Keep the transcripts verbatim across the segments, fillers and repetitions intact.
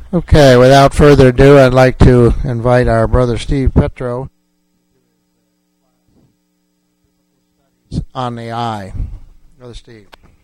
Okay, without further ado, I'd like to invite our brother Steve Petro on the eye. Brother Steve.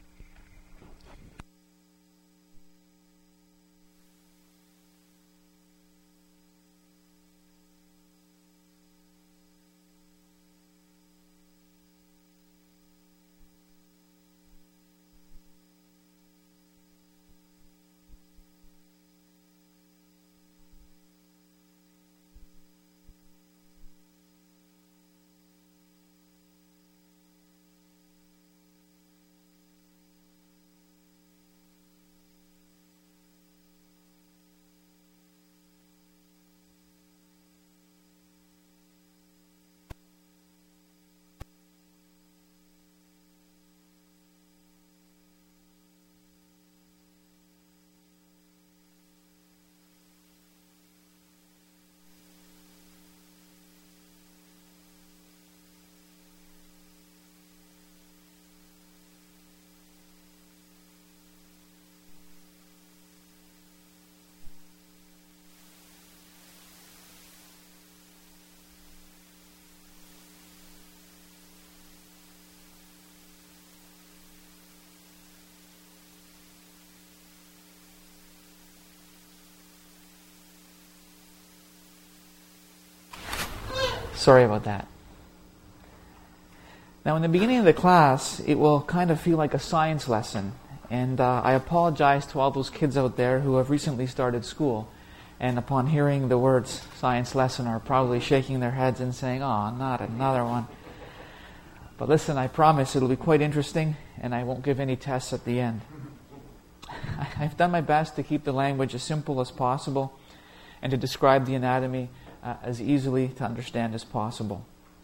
Sorry about that. Now, in the beginning of the class, it will kind of feel like a science lesson. And uh, I apologize to all those kids out there who have recently started school. And upon hearing the words science lesson are probably shaking their heads and saying, oh, not another one. But listen, I promise it'll be quite interesting, and I won't give any tests at the end. I've done my best to keep the language as simple as possible and to describe the anatomy Uh, as easily to understand as possible.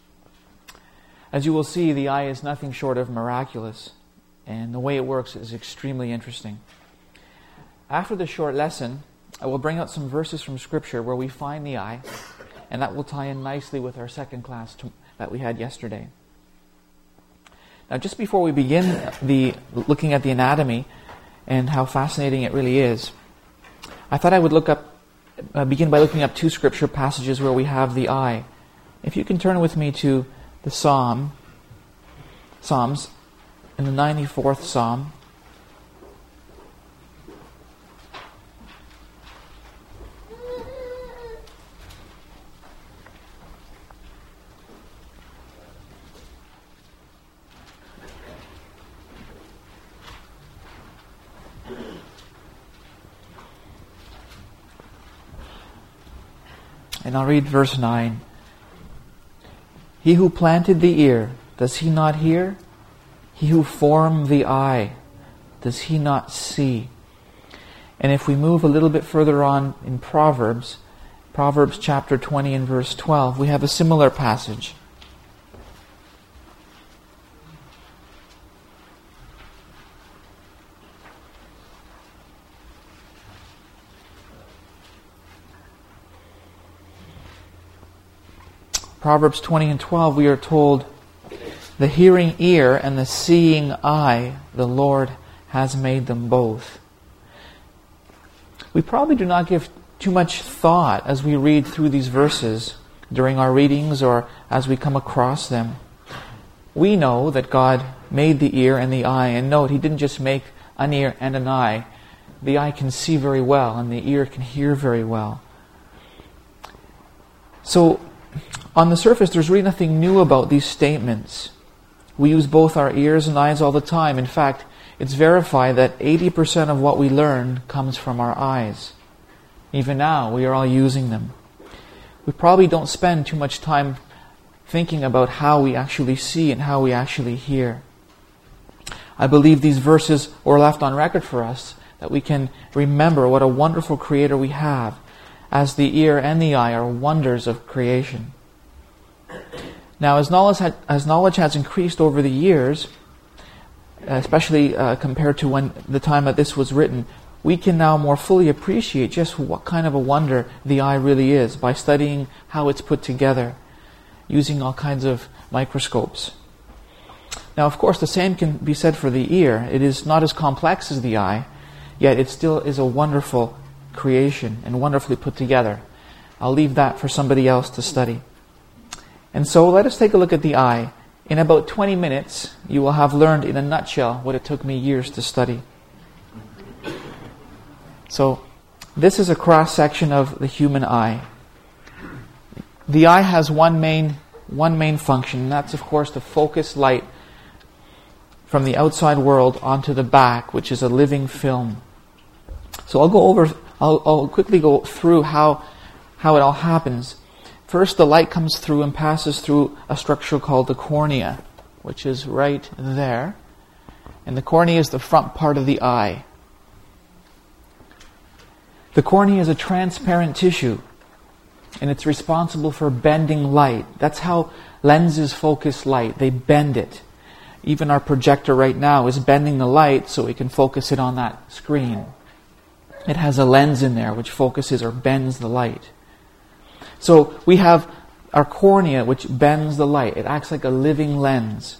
As you will see, the eye is nothing short of miraculous, and the way it works is extremely interesting. After this short lesson, I will bring out some verses from Scripture where we find the eye, and that will tie in nicely with our second class to, that we had yesterday. Now, just before we begin the looking at the anatomy and how fascinating it really is, I thought I would look up Uh, begin by looking up two scripture passages where we have the eye. If you can turn with me to the Psalm, Psalms, in the ninety-fourth Psalm. And I'll read verse nine. He who planted the ear, does he not hear? He who formed the eye, does he not see? And if we move a little bit further on in Proverbs, Proverbs chapter twenty and verse twelve, we have a similar passage. Proverbs twenty and twelve, we are told, the hearing ear and the seeing eye, the Lord has made them both. We probably do not give too much thought as we read through these verses during our readings or as we come across them. We know that God made the ear and the eye, and note, He didn't just make an ear and an eye. The eye can see very well and the ear can hear very well. So, on the surface, there's really nothing new about these statements. We use both our ears and eyes all the time. In fact, it's verified that eighty percent of what we learn comes from our eyes. Even now, we are all using them. We probably don't spend too much time thinking about how we actually see and how we actually hear. I believe these verses were left on record for us, that we can remember what a wonderful Creator we have, as the ear and the eye are wonders of creation. Now, as knowledge, had, as knowledge has increased over the years, especially uh, compared to when the time that this was written, we can now more fully appreciate just what kind of a wonder the eye really is by studying how it's put together, using all kinds of microscopes. Now, of course, the same can be said for the ear. It is not as complex as the eye, yet it still is a wonderful creation and wonderfully put together. I'll leave that for somebody else to study. And so let us take a look at the eye. In about twenty minutes, you will have learned in a nutshell what it took me years to study. So, this is a cross-section of the human eye. The eye has one main, one main function, and that's, of course, to focus light from the outside world onto the back, which is a living film. So I'll go over, I'll, I'll quickly go through how, how it all happens. First, the light comes through and passes through a structure called the cornea, which is right there. And the cornea is the front part of the eye. The cornea is a transparent tissue, and it's responsible for bending light. That's how lenses focus light. They bend it. Even our projector right now is bending the light so we can focus it on that screen. It has a lens in there which focuses or bends the light. So we have our cornea which bends the light. It acts like a living lens.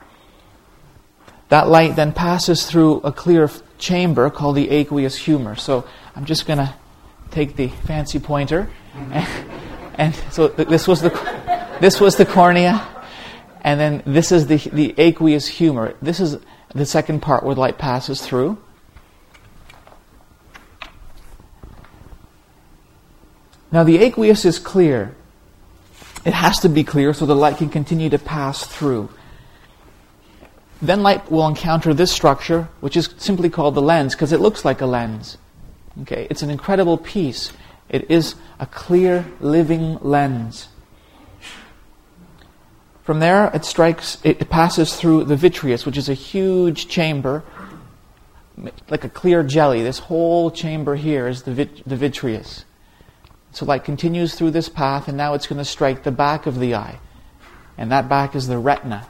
That light then passes through a clear chamber called the aqueous humor. So I'm just going to take the fancy pointer. And, and so th- this was the this was the cornea. And then this is the, the aqueous humor. This is the second part where the light passes through. Now the aqueous is clear. It has to be clear so the light can continue to pass through. Then light will encounter this structure, which is simply called the lens, because it looks like a lens. Okay, it's an incredible piece. It is a clear, living lens. From there, it strikes. It passes through the vitreous, which is a huge chamber, like a clear jelly. This whole chamber here is the vit- the vitreous. So light continues through this path, and now it's going to strike the back of the eye. And that back is the retina.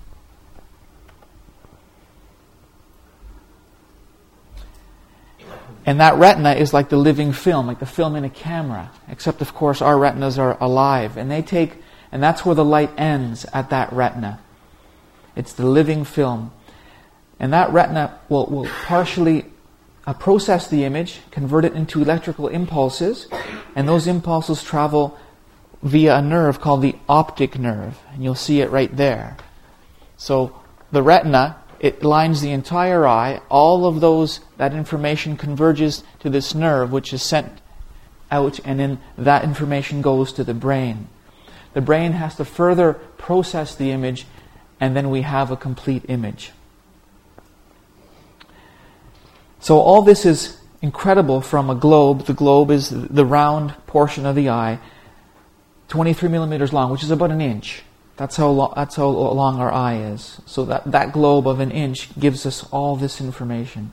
And that retina is like the living film, like the film in a camera. Except, of course, our retinas are alive. And they take, and that's where the light ends, at that retina. It's the living film. And that retina will, will partially Uh, process the image, convert it into electrical impulses, and those impulses travel via a nerve called the optic nerve, and you'll see it right there. So the retina, it lines the entire eye. All of those, that information converges to this nerve, which is sent out, and then that information goes to the brain. The brain has to further process the image, and then we have a complete image. So all this is incredible from a globe. The globe is the round portion of the eye, twenty-three millimeters long, which is about an inch. That's how lo- that's how long our eye is. So that, that globe of an inch gives us all this information.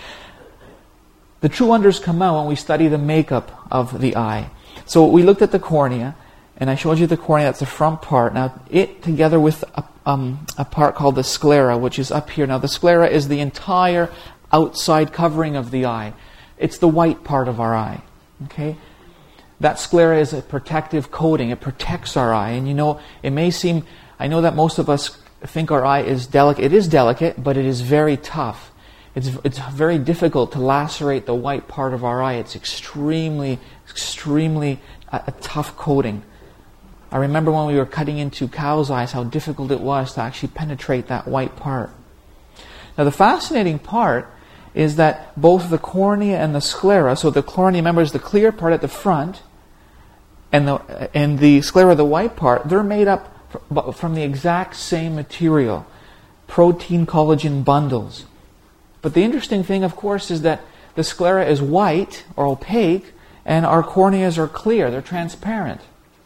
The true wonders come out when we study the makeup of the eye. So we looked at the cornea, and I showed you the cornea. That's the front part. Now it, together with a, um, a part called the sclera, which is up here. Now the sclera is the entire outside covering of the eye. It's the white part of our eye. Okay? That sclera is a protective coating. It protects our eye. And you know, it may seem, I know that most of us think our eye is delicate. It is delicate, but it is very tough. It's it's very difficult to lacerate the white part of our eye. It's extremely, extremely a, a tough coating. I remember when we were cutting into cows' eyes, how difficult it was to actually penetrate that white part. Now the fascinating part is that both the cornea and the sclera, so the cornea, remember, is the clear part at the front, and the and the sclera, the white part, they're made up from the exact same material, protein collagen bundles. But the interesting thing, of course, is that the sclera is white or opaque, and our corneas are clear, they're transparent.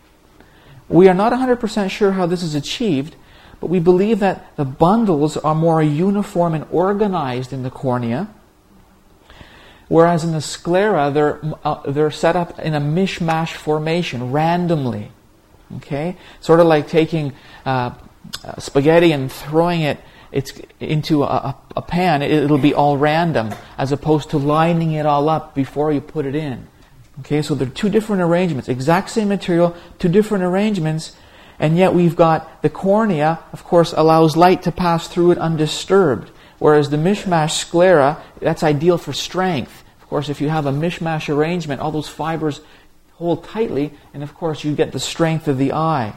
We are not one hundred percent sure how this is achieved, but we believe that the bundles are more uniform and organized in the cornea, whereas in the sclera, they're uh, they're set up in a mishmash formation, randomly. Okay? Sort of like taking uh, spaghetti and throwing it it's into a, a pan. It, it'll be all random, as opposed to lining it all up before you put it in. Okay? So they're two different arrangements. Exact same material, two different arrangements. And yet we've got the cornea, of course, allows light to pass through it undisturbed. Whereas the mishmash sclera, that's ideal for strength. Of course, if you have a mishmash arrangement, all those fibers hold tightly, and of course you get the strength of the eye.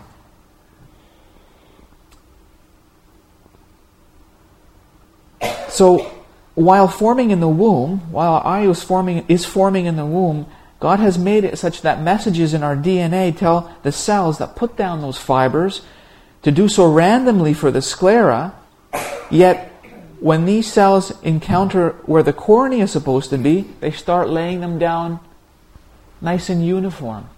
So, while forming in the womb, while our eye is forming, is forming in the womb, God has made it such that messages in our D N A tell the cells that put down those fibers to do so randomly for the sclera, yet when these cells encounter where the cornea is supposed to be, they start laying them down nice and uniform.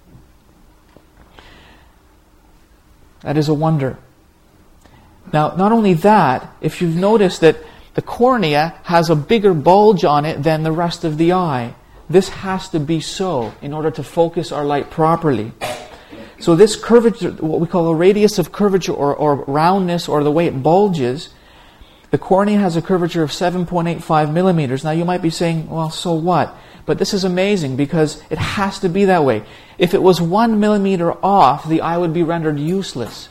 That is a wonder. Now, not only that, if you've noticed that the cornea has a bigger bulge on it than the rest of the eye, this has to be so in order to focus our light properly. So this curvature, what we call a radius of curvature or, or roundness, or the way it bulges, the cornea has a curvature of seven point eight five millimeters. Now you might be saying, well, so what? But this is amazing because it has to be that way. If it was one millimeter off, the eye would be rendered useless.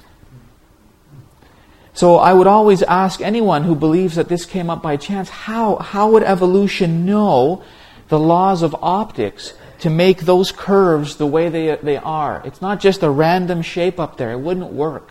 So I would always ask anyone who believes that this came up by chance, how, how would evolution know the laws of optics to make those curves the way they, they are? It's not just a random shape up there. It wouldn't work.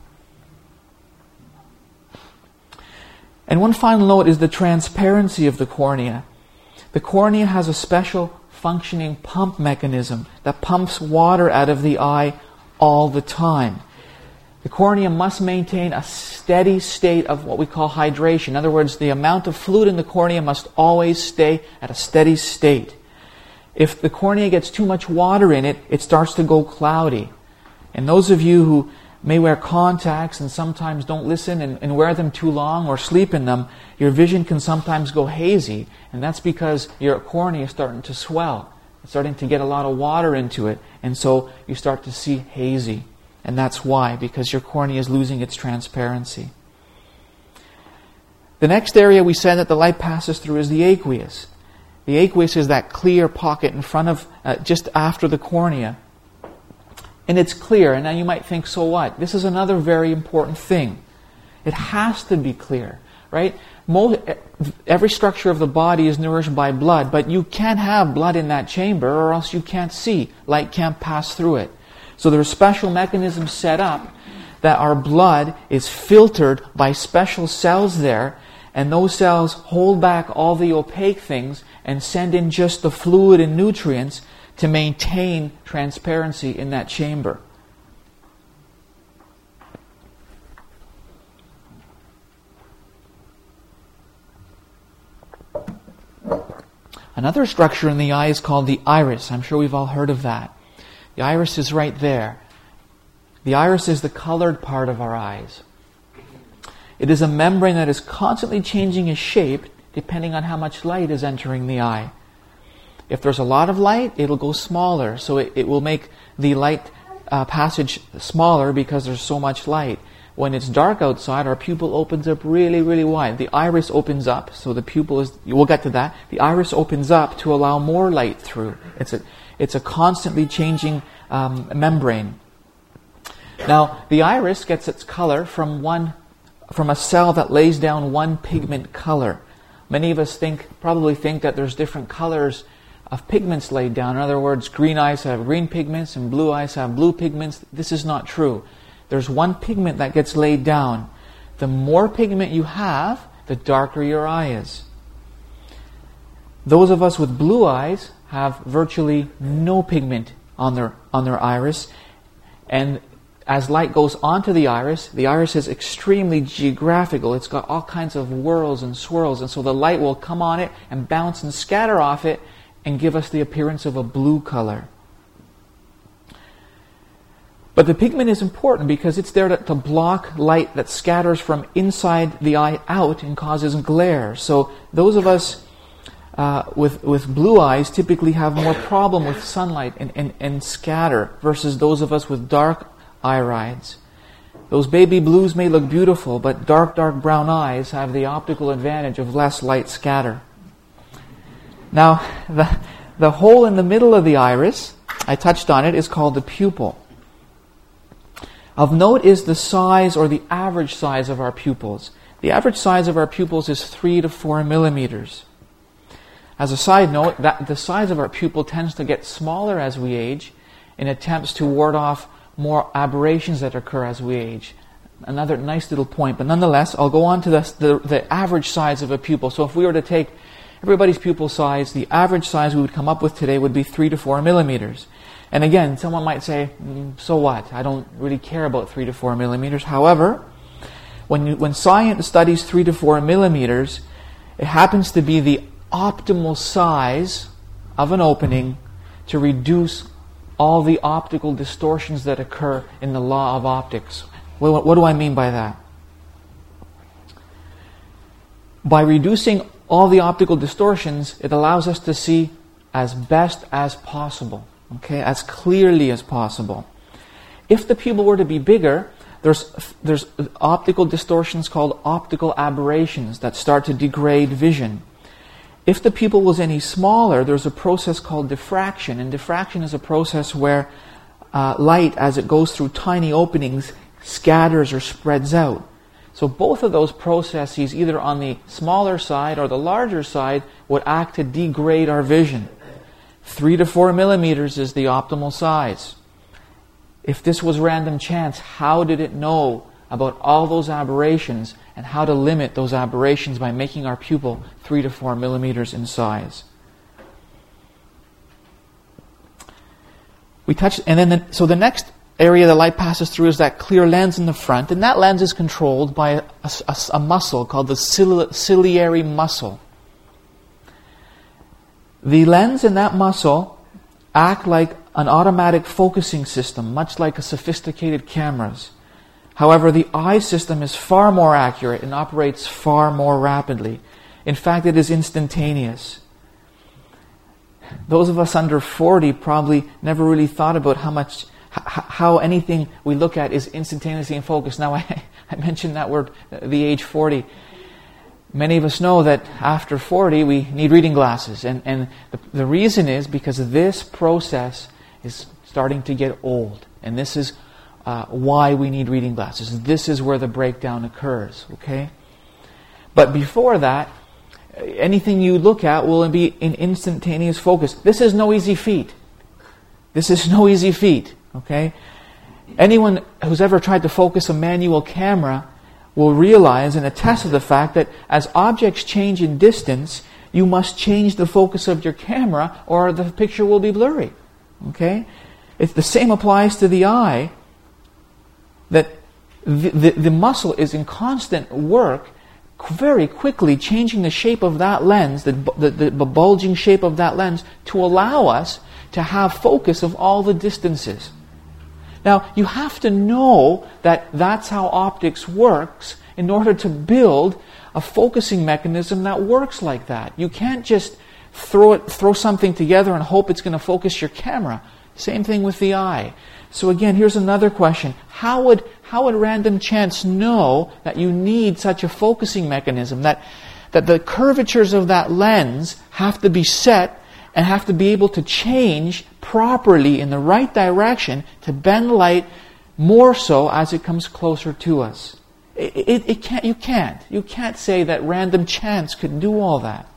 And one final note is the transparency of the cornea. The cornea has a special functioning pump mechanism that pumps water out of the eye all the time. The cornea must maintain a steady state of what we call hydration. In other words, the amount of fluid in the cornea must always stay at a steady state. If the cornea gets too much water in it, it starts to go cloudy. And those of you who may wear contacts and sometimes don't listen and, and wear them too long or sleep in them, your vision can sometimes go hazy. And that's because your cornea is starting to swell. It's starting to get a lot of water into it. And so you start to see hazy. And that's why, because your cornea is losing its transparency. The next area we said that the light passes through is the aqueous. The aqueous is that clear pocket in front of, uh, just after the cornea. And it's clear. And now you might think, so what? This is another very important thing. It has to be clear, right? Most, every structure of the body is nourished by blood, but you can't have blood in that chamber or else you can't see. Light can't pass through it. So there are special mechanisms set up that our blood is filtered by special cells there, and those cells hold back all the opaque things and send in just the fluid and nutrients to maintain transparency in that chamber. Another structure in the eye is called the iris. I'm sure we've all heard of that. The iris is right there. The iris is the colored part of our eyes. It is a membrane that is constantly changing its shape depending on how much light is entering the eye. If there's a lot of light, it'll go smaller. So it, it will make the light uh, passage smaller because there's so much light. When it's dark outside, our pupil opens up really, really wide. The iris opens up, so the pupil is, we'll get to that. The iris opens up to allow more light through. It's a, it's a constantly changing um, membrane. Now, the iris gets its color from one, from a cell that lays down one pigment color. Many of us think, probably think that there's different colors of pigments laid down. In other words, green eyes have green pigments and blue eyes have blue pigments. This is not true. There's one pigment that gets laid down. The more pigment you have, the darker your eye is. Those of us with blue eyes have virtually no pigment on their on their iris, and as light goes onto the iris, the iris is extremely geographical. It's got all kinds of whirls and swirls, and so the light will come on it and bounce and scatter off it and give us the appearance of a blue color. But the pigment is important because it's there to, to block light that scatters from inside the eye out and causes glare. So those of us uh, with with blue eyes typically have more problem with sunlight and, and, and scatter versus those of us with dark irides. Those baby blues may look beautiful, but dark, dark brown eyes have the optical advantage of less light scatter. Now, the, the hole in the middle of the iris, I touched on it, is called the pupil. Of note is the size or the average size of our pupils. The average size of our pupils is three to four millimeters. As a side note, that the size of our pupil tends to get smaller as we age in attempts to ward off more aberrations that occur as we age. Another nice little point, but nonetheless, I'll go on to the, the, the average size of a pupil. So if we were to take everybody's pupil size, the average size we would come up with today would be three to four millimeters. And again, someone might say, mm, so what? I don't really care about three to four millimeters. However, when you, when science studies three to four millimeters, it happens to be the optimal size of an opening to reduce all the optical distortions that occur in the law of optics. What, what do I mean by that? By reducing all the optical distortions, it allows us to see as best as possible, okay, as clearly as possible. If the pupil were to be bigger, there's there's optical distortions called optical aberrations that start to degrade vision. If the pupil was any smaller, there's a process called diffraction, and diffraction is a process where uh, light, as it goes through tiny openings, scatters or spreads out. So both of those processes, either on the smaller side or the larger side, would act to degrade our vision. Three to four millimeters is the optimal size. If this was random chance, how did it know about all those aberrations and how to limit those aberrations by making our pupil three to four millimeters in size? We touched, and then the, so the next area the light passes through is that clear lens in the front, and that lens is controlled by a, a, a muscle called the cili- ciliary muscle. The lens and that muscle act like an automatic focusing system, much like a sophisticated cameras. However, the eye system is far more accurate and operates far more rapidly. In fact, it is instantaneous. Those of us under forty probably never really thought about how much how anything we look at is instantaneously in focus. Now, I, I mentioned that word, the age forty. Many of us know that after forty, we need reading glasses. And, and the, the reason is because this process is starting to get old. And this is uh, why we need reading glasses. This is where the breakdown occurs, okay? But before that, anything you look at will be in instantaneous focus. This is no easy feat. This is no easy feat. Okay? Anyone who's ever tried to focus a manual camera will realize and attest to the fact that as objects change in distance, you must change the focus of your camera or the picture will be blurry. Okay? If the same applies to the eye, that the, the, the muscle is in constant work, very quickly changing the shape of that lens, the, the, the bulging shape of that lens, to allow us to have focus of all the distances. Now, you have to know that that's how optics works in order to build a focusing mechanism that works like that. You can't just throw it, throw something together and hope it's going to focus your camera. Same thing with the eye. So again, here's another question. How would, how would random chance know that you need such a focusing mechanism, that, that the curvatures of that lens have to be set and have to be able to change properly in the right direction to bend light more so as it comes closer to us? It, it, it can't, you can't. You can't say that random chance could do all that.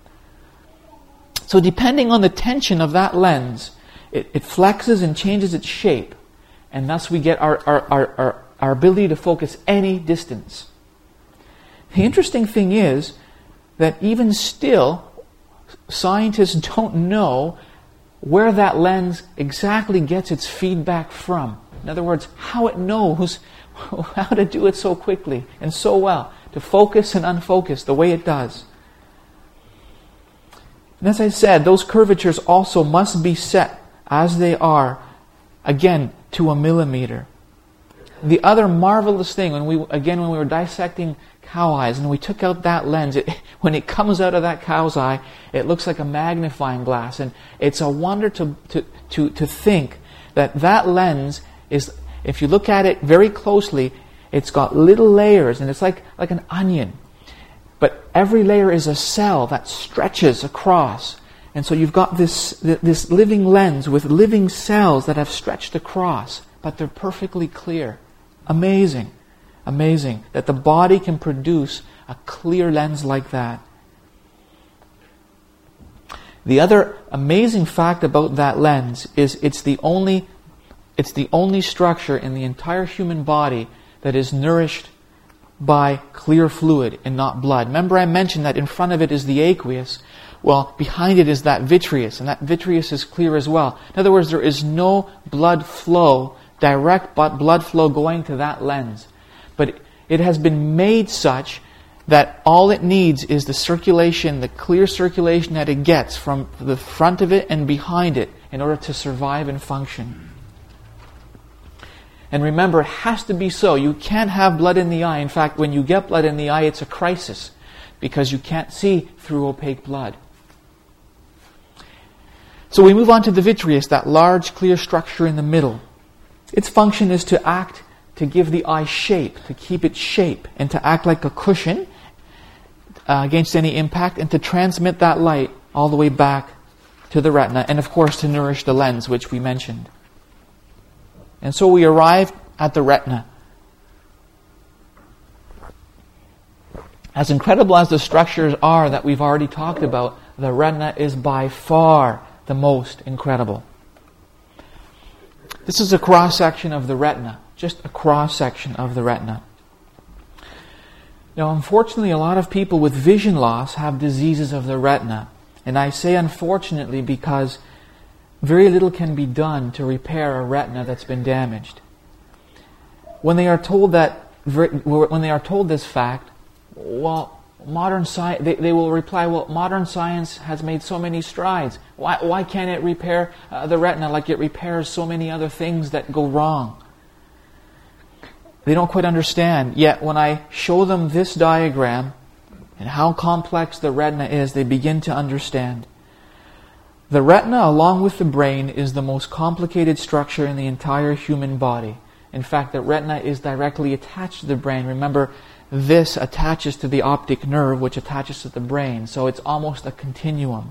So depending on the tension of that lens, it, it flexes and changes its shape. And thus we get our, our, our, our, our ability to focus any distance. The interesting thing is that even still, scientists don't know where that lens exactly gets its feedback from. In other words, how it knows how to do it so quickly and so well, to focus and unfocus the way it does. And as I said, those curvatures also must be set as they are, again, to a millimeter. The other marvelous thing, when we again when we were dissecting cow eyes and we took out that lens, it, when it comes out of that cow's eye, it looks like a magnifying glass, and it's a wonder to to to, to think that that lens is, if you look at it very closely, it's got little layers, and it's like like an onion. But every layer is a cell that stretches across. And so you've got this this living lens with living cells that have stretched across, but they're perfectly clear. Amazing. Amazing that the body can produce a clear lens like that. The other amazing fact about that lens is it's the only it's the only structure in the entire human body that is nourished by clear fluid and not blood. Remember I mentioned that in front of it is the aqueous. Well, behind it is that vitreous, and that vitreous is clear as well. In other words, there is no blood flow, direct blood flow going to that lens. But it has been made such that all it needs is the circulation, the clear circulation that it gets from the front of it and behind it in order to survive and function. And remember, it has to be so. You can't have blood in the eye. In fact, when you get blood in the eye, it's a crisis because you can't see through opaque blood. So we move on to the vitreous, that large, clear structure in the middle. Its function is to act, to give the eye shape, to keep its shape, and to act like a cushion uh, against any impact, and to transmit that light all the way back to the retina, and of course to nourish the lens, which we mentioned. And so we arrive at the retina. As incredible as the structures are that we've already talked about, the retina is by far the most incredible. This is a cross-section of the retina, just a cross-section of the retina. Now, unfortunately, a lot of people with vision loss have diseases of the retina. And I say unfortunately because very little can be done to repair a retina that's been damaged. When they are told that, when they are told this fact, well, modern science, they, they will reply, well, modern science has made so many strides. Why, why can't it repair uh, the retina like it repairs so many other things that go wrong? They don't quite understand. Yet when I show them this diagram and how complex the retina is, they begin to understand. The retina, along with the brain, is the most complicated structure in the entire human body. In fact, the retina is directly attached to the brain. Remember, this attaches to the optic nerve, which attaches to the brain. So it's almost a continuum.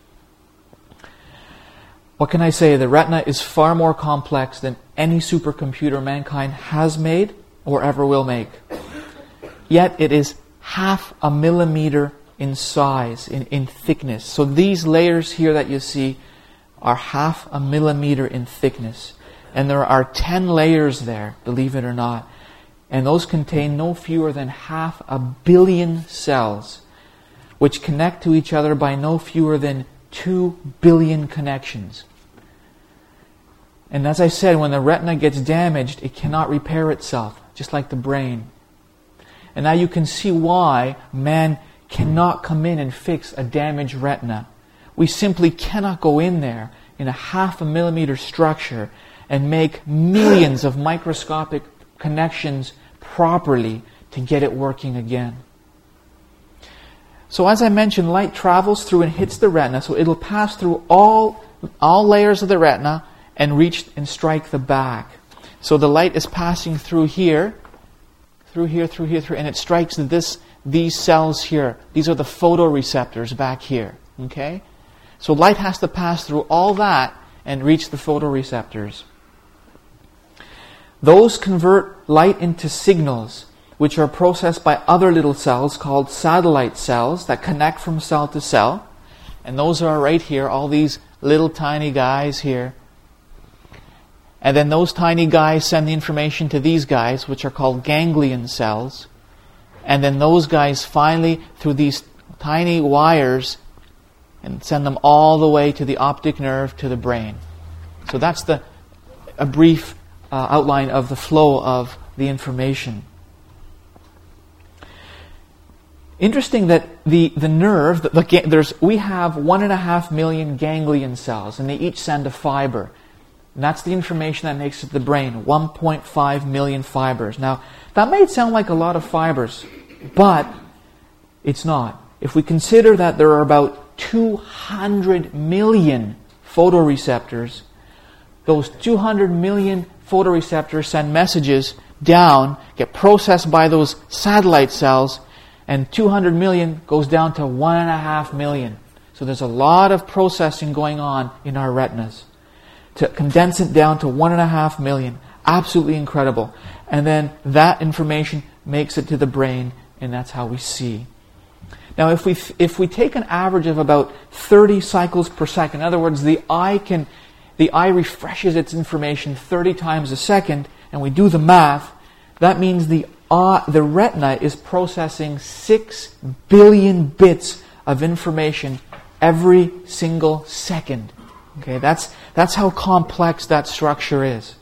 What can I say? The retina is far more complex than any supercomputer mankind has made or ever will make. Yet it is half a millimeter in size, in, in thickness. So these layers here that you see are half a millimeter in thickness. And there are ten layers there, believe it or not. And those contain no fewer than half a billion cells, which connect to each other by no fewer than two billion connections. And as I said, when the retina gets damaged, it cannot repair itself, just like the brain. And now you can see why man cannot come in and fix a damaged retina. We simply cannot go in there in a half a millimeter structure and make millions of microscopic connections properly to get it working again. So as I mentioned, light travels through and hits the retina, so it'll pass through all, all layers of the retina and reach and strike the back. So the light is passing through here, through here, through here, through, and it strikes this, these cells here. These are the photoreceptors back here. Okay? So light has to pass through all that and reach the photoreceptors. Those convert light into signals, which are processed by other little cells called satellite cells that connect from cell to cell. And those are right here, all these little tiny guys here. And then those tiny guys send the information to these guys, which are called ganglion cells. And then those guys finally, through these tiny wires, and send them all the way to the optic nerve, to the brain. So that's the a brief uh, outline of the flow of the information. Interesting that the, the nerve, the, the, there's we have one and a half million ganglion cells, and they each send a fiber. And that's the information that makes it the brain, one point five million fibers. Now, that may sound like a lot of fibers, but it's not. If we consider that there are about two hundred million photoreceptors, those two hundred million photoreceptors send messages down, get processed by those satellite cells, and two hundred million goes down to one and a half million. So there's a lot of processing going on in our retinas to condense it down to one and a half million. Absolutely incredible. And then that information makes it to the brain, and that's how we see. Now, if we if we take an average of about thirty cycles per second, in other words, the eye can the eye refreshes its information thirty times a second, and we do the math, that means the uh, the retina is processing six billion bits of information every single second. Okay, that's that's how complex that structure is.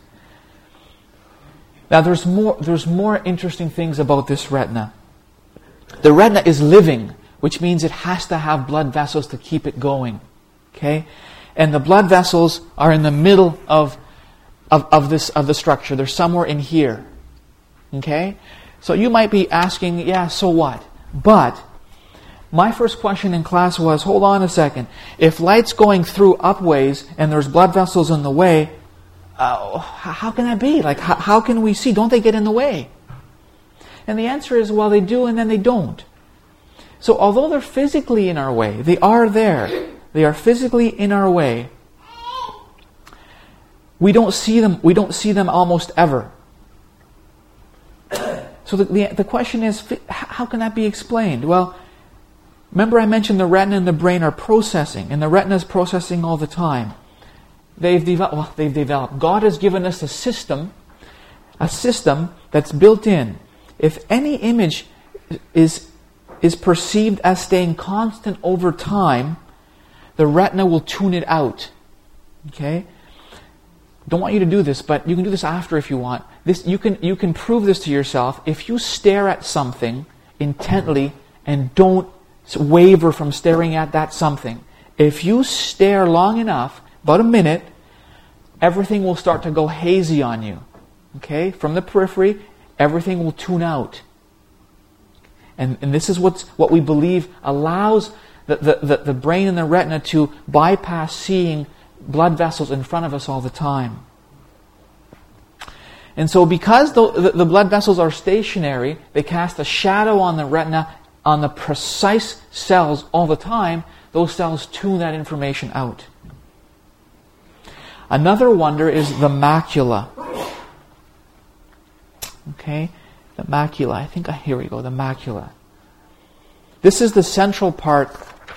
Now, there's more there's more interesting things about this retina. The retina is living, which means it has to have blood vessels to keep it going. Okay? And the blood vessels are in the middle of, of, of this of the structure. They're somewhere in here. Okay? So you might be asking, yeah, so what? But my first question in class was, hold on a second. If light's going through upways and there's blood vessels in the way, uh, how can that be? Like, how, how can we see? Don't they get in the way? And the answer is, well, they do and then they don't. So although they're physically in our way, they are there. They are physically in our way. We don't see them. We don't see them almost ever. So the, the, the question is, how can that be explained? Well, remember I mentioned the retina and the brain are processing, and the retina is processing all the time. They've developed. Well, they've developed. God has given us a system, a system that's built in. If any image is is perceived as staying constant over time, the retina will tune it out. Okay? Don't want you to do this, but you can do this after if you want. This you can you can prove this to yourself. If you stare at something intently and don't waver from staring at that something, if you stare long enough, about a minute, everything will start to go hazy on you. Okay? From the periphery, everything will tune out. And, and this is what's, what we believe allows the, the, the, the brain and the retina to bypass seeing blood vessels in front of us all the time. And so because the, the, the blood vessels are stationary, they cast a shadow on the retina, on the precise cells all the time. Those cells tune that information out. Another wonder is the macula. Okay? The macula. I think, I, here we go, the macula. This is the central part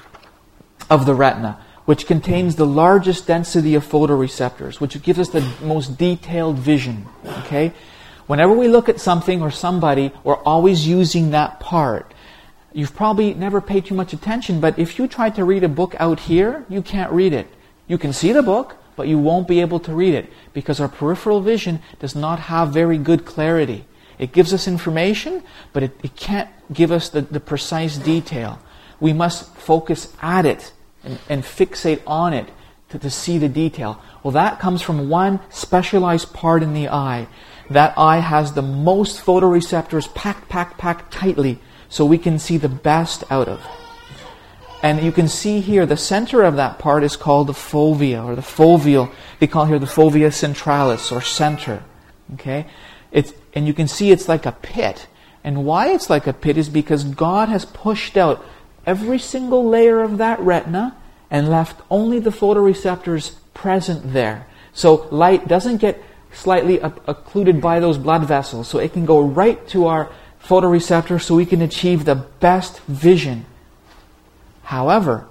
of the retina, which contains the largest density of photoreceptors, which gives us the most detailed vision. Okay? Whenever we look at something or somebody, we're always using that part. You've probably never paid too much attention, but if you try to read a book out here, you can't read it. You can see the book, but you won't be able to read it because our peripheral vision does not have very good clarity. It gives us information, but it, it can't give us the, the precise detail. We must focus at it and, and fixate on it to, to see the detail. Well, that comes from one specialized part in the eye. That eye has the most photoreceptors packed, packed, packed tightly so we can see the best out of. And you can see here, the center of that part is called the fovea, or the foveal. They call here the fovea centralis, or center. Okay? It's, and you can see it's like a pit. And why it's like a pit is because God has pushed out every single layer of that retina and left only the photoreceptors present there. So light doesn't get slightly occluded by those blood vessels. So it can go right to our photoreceptors so we can achieve the best vision. However,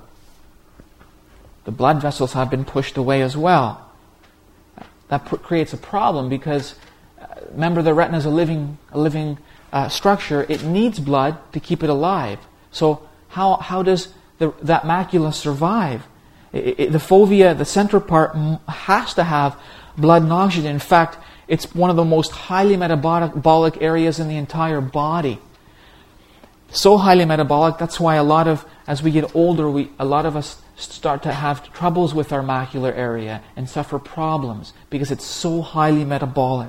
the blood vessels have been pushed away as well. That pr- creates a problem because, uh, remember, the retina is a living, a living uh, structure. It needs blood to keep it alive. So how how does the, that macula survive? It, it, the fovea, the center part, m- has to have blood and oxygen. In fact, it's one of the most highly metabolic areas in the entire body. So highly metabolic, that's why a lot of, as we get older, we a lot of us start to have troubles with our macular area and suffer problems because it's so highly metabolic.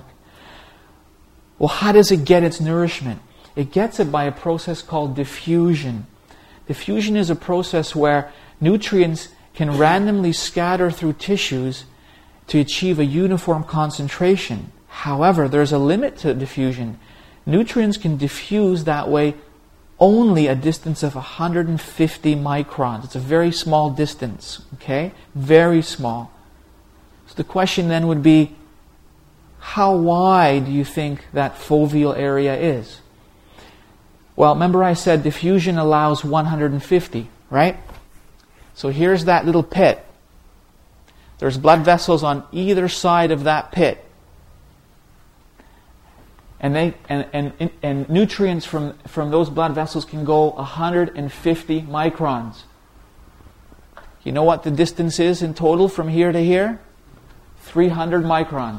Well, how does it get its nourishment? It gets it by a process called diffusion. Diffusion is a process where nutrients can randomly scatter through tissues to achieve a uniform concentration. However, there's a limit to diffusion. Nutrients can diffuse that way only a distance of one hundred fifty microns. It's a very small distance, okay? Very small. So the question then would be, how wide do you think that foveal area is? Well, remember I said diffusion allows one hundred fifty, right? So here's that little pit. There's blood vessels on either side of that pit. And they and, and, and nutrients from, from those blood vessels can go one hundred fifty microns. You know what the distance is in total from here to here? three hundred microns.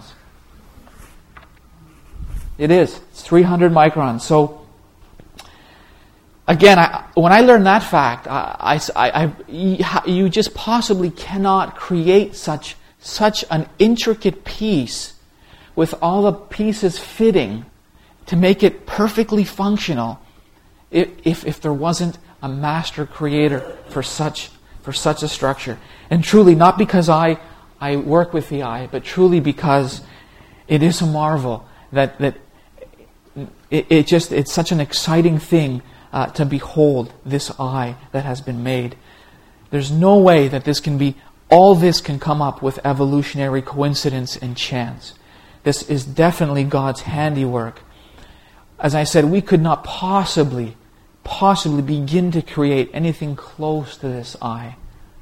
It is. It's three hundred microns. So, again, I, when I learned that fact, I, I, I, you just possibly cannot create such, such an intricate piece with all the pieces fitting to make it perfectly functional if, if, if there wasn't a master creator for such for such a structure. And truly, not because I, I work with the eye, but truly because it is a marvel that, that it, it just it's such an exciting thing uh, to behold this eye that has been made. There's no way that this can be, all this can come up with evolutionary coincidence and chance. This is definitely God's handiwork. As I said, we could not possibly, possibly begin to create anything close to this eye.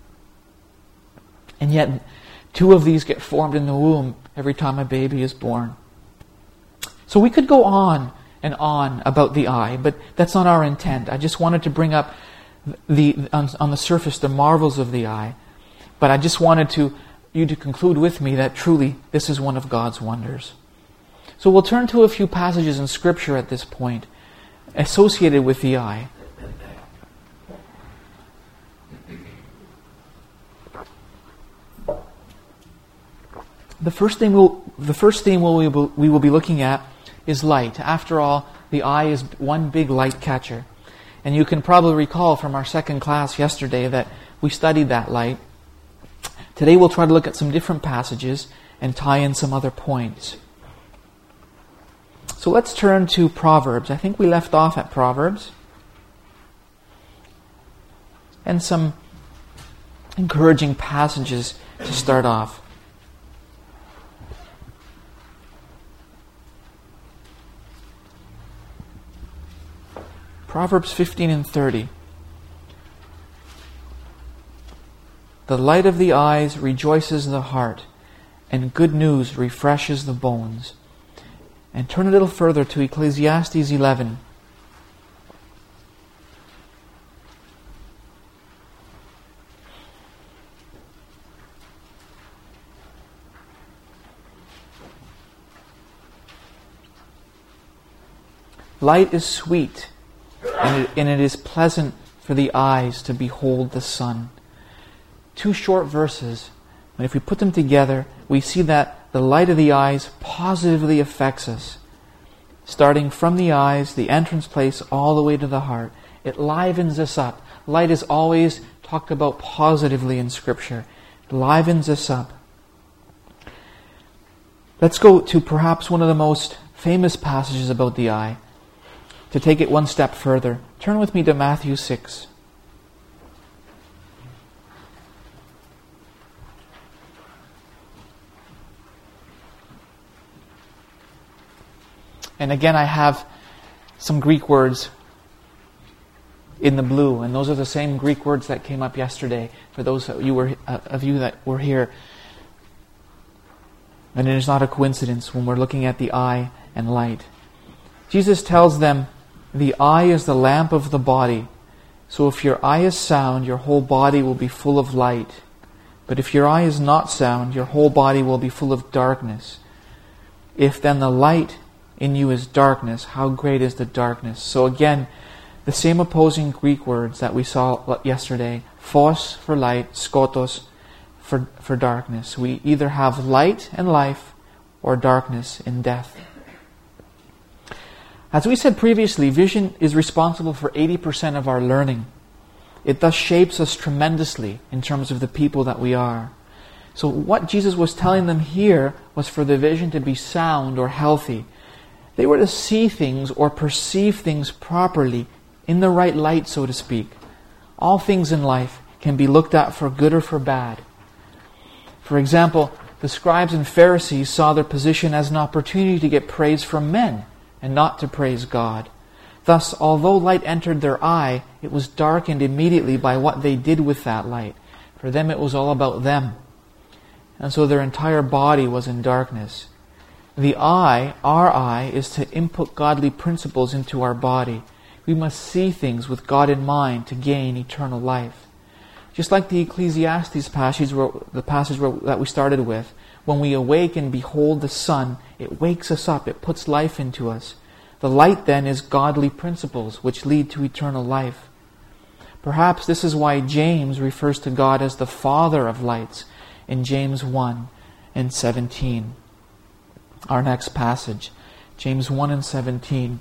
And yet, two of these get formed in the womb every time a baby is born. So we could go on and on about the eye, but that's not our intent. I just wanted to bring up the on, on the surface the marvels of the eye. But I just wanted to you to conclude with me that truly this is one of God's wonders. So we'll turn to a few passages in Scripture at this point associated with the eye. The first thing we'll, the first thing we'll, we will be looking at is light. After all, the eye is one big light catcher. And you can probably recall from our second class yesterday that we studied that light. Today we'll try to look at some different passages and tie in some other points. So let's turn to Proverbs. I think we left off at Proverbs. And some encouraging passages to start off. Proverbs fifteen and thirty. The light of the eyes rejoices the heart, and good news refreshes the bones. And turn a little further to Ecclesiastes eleven. Light is sweet, and it, and it is pleasant for the eyes to behold the sun. Two short verses, but if we put them together, we see that the light of the eyes positively affects us. Starting from the eyes, the entrance place, all the way to the heart. It livens us up. Light is always talked about positively in Scripture. It livens us up. Let's go to perhaps one of the most famous passages about the eye. To take it one step further, turn with me to Matthew six. And again, I have some Greek words in the blue, and those are the same Greek words that came up yesterday for those of you, were, uh, of you that were here. And it is not a coincidence when we're looking at the eye and light. Jesus tells them, the eye is the lamp of the body. So if your eye is sound, your whole body will be full of light. But if your eye is not sound, your whole body will be full of darkness. If then the light in you is darkness, how great is the darkness? So again, the same opposing Greek words that we saw yesterday. Phos for light, skotos for, for darkness. We either have light and life or darkness and death. As we said previously, vision is responsible for eighty percent of our learning. It thus shapes us tremendously in terms of the people that we are. So what Jesus was telling them here was for the vision to be sound or healthy. They were to see things or perceive things properly in the right light, so to speak. All things in life can be looked at for good or for bad. For example, the scribes and Pharisees saw their position as an opportunity to get praise from men and not to praise God. Thus, although light entered their eye, it was darkened immediately by what they did with that light. For them, it was all about them. And so their entire body was in darkness. The eye, our eye, is to input godly principles into our body. We must see things with God in mind to gain eternal life. Just like the Ecclesiastes passage, the passage that we started with, when we awake and behold the sun, it wakes us up, it puts life into us. The light then is godly principles which lead to eternal life. Perhaps this is why James refers to God as the Father of lights in James one and seventeen. Our next passage, James one and seventeen.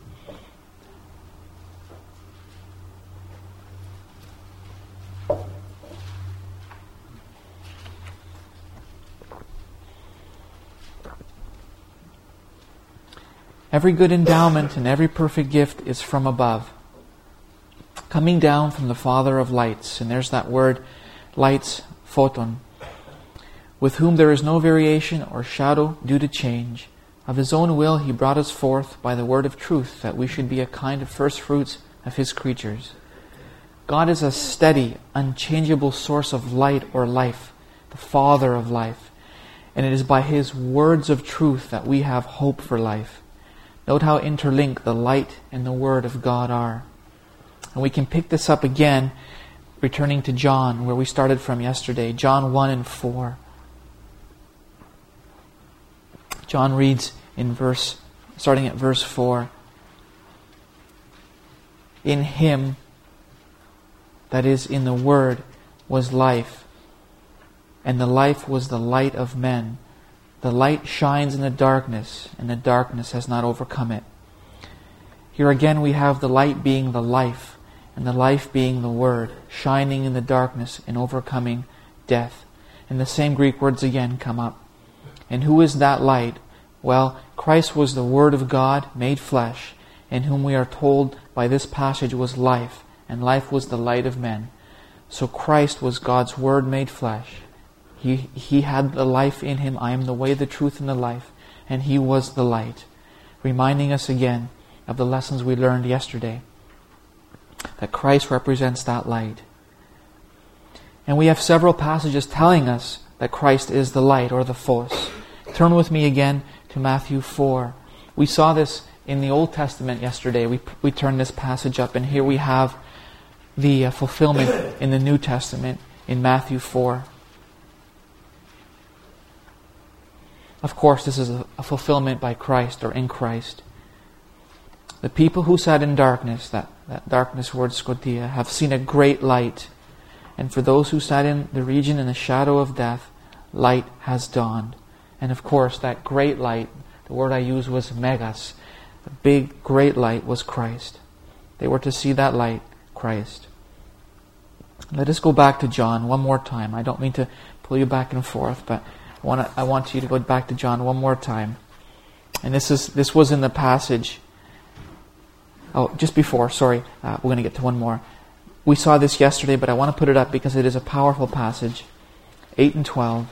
Every good endowment and every perfect gift is from above, coming down from the Father of lights. And there's that word, lights, photon, with whom there is no variation or shadow due to change. Of His own will He brought us forth by the word of truth, that we should be a kind of first fruits of His creatures. God is a steady, unchangeable source of light or life, the Father of life. And it is by His words of truth that we have hope for life. Note how interlinked the light and the Word of God are. And we can pick this up again, returning to John, where we started from yesterday. John one and four. John reads in verse, starting at verse four. In Him, that is, in the Word, was life, and the life was the light of men. The light shines in the darkness, and the darkness has not overcome it. Here again we have the light being the life, and the life being the Word, shining in the darkness and overcoming death. And the same Greek words again come up. And who is that light? Well, Christ was the Word of God made flesh, in whom we are told by this passage was life, and life was the light of men. So Christ was God's Word made flesh. He, he had the life in Him. I am the way, the truth, and the life. And He was the light. Reminding us again of the lessons we learned yesterday. That Christ represents that light. And we have several passages telling us that Christ is the light, or the phos. Turn with me again to Matthew four. We saw this in the Old Testament yesterday. We, we turned this passage up, and here we have the uh, fulfillment in the New Testament in Matthew four. Of course, this is a, a fulfillment by Christ, or in Christ. The people who sat in darkness, that, that darkness word skotia, have seen a great light. And for those who sat in the region in the shadow of death, light has dawned. And of course, that great light, the word I used was megas. The big, great light was Christ. They were to see that light, Christ. Let us go back to John one more time. I don't mean to pull you back and forth, but I want, to, I want you to go back to John one more time. And this is this was in the passage. Oh, just before, sorry. Uh, we're going to get to one more. We saw this yesterday, but I want to put it up because it is a powerful passage. eight and twelve.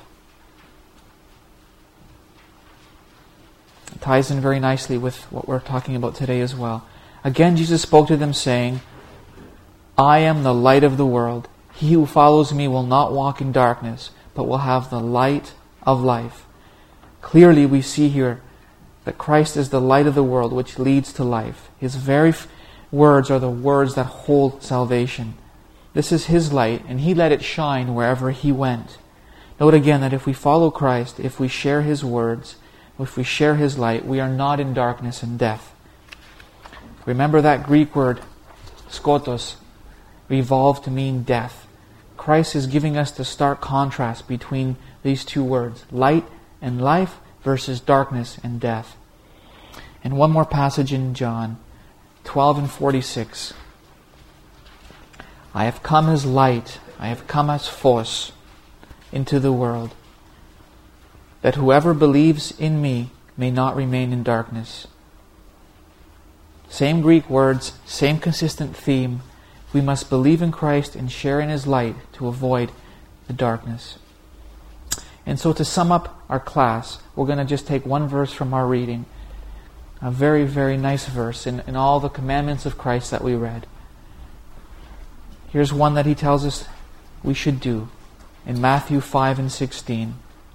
It ties in very nicely with what we're talking about today as well. Again, Jesus spoke to them, saying, I am the light of the world. He who follows me will not walk in darkness, but will have the light of life. Clearly we see here that Christ is the light of the world, which leads to life. His very f- words are the words that hold salvation. This is His light, and He let it shine wherever He went. Note again that if we follow Christ, if we share His words, if we share His light, we are not in darkness and death. Remember that Greek word, skotos, evolved to mean death. Christ is giving us the stark contrast between these two words, light and life versus darkness and death. And one more passage in John twelve and forty-six. I have come as light, I have come as phos into the world, that whoever believes in me may not remain in darkness. Same Greek words, same consistent theme. We must believe in Christ and share in His light to avoid the darkness. And so to sum up our class, we're going to just take one verse from our reading. A very, very nice verse in, in all the commandments of Christ that we read. Here's one that he tells us we should do in Matthew five and sixteen.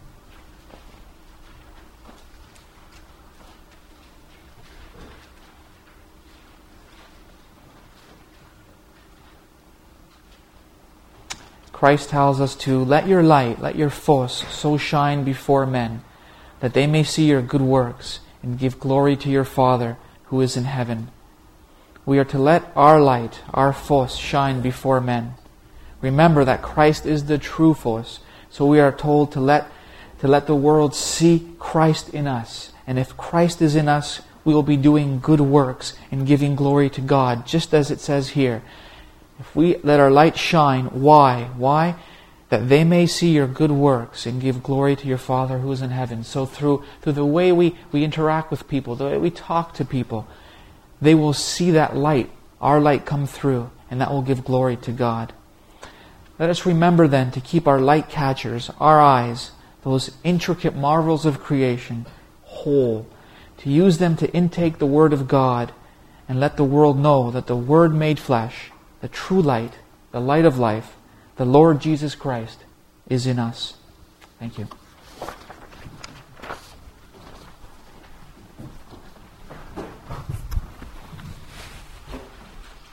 Christ tells us to let your light, let your phos so shine before men, that they may see your good works and give glory to your Father who is in heaven. We are to let our light, our phos, shine before men. Remember that Christ is the true phos, so we are told to let, to let the world see Christ in us. And if Christ is in us, we will be doing good works and giving glory to God, just as it says here. If we let our light shine, why? Why? That they may see your good works and give glory to your Father who is in heaven. So through, through the way we, we interact with people, the way we talk to people, they will see that light, our light, come through, and that will give glory to God. Let us remember then to keep our light catchers, our eyes, those intricate marvels of creation, whole, to use them to intake the Word of God, and let the world know that the Word made flesh, the true light, the light of life, the Lord Jesus Christ, is in us. Thank you.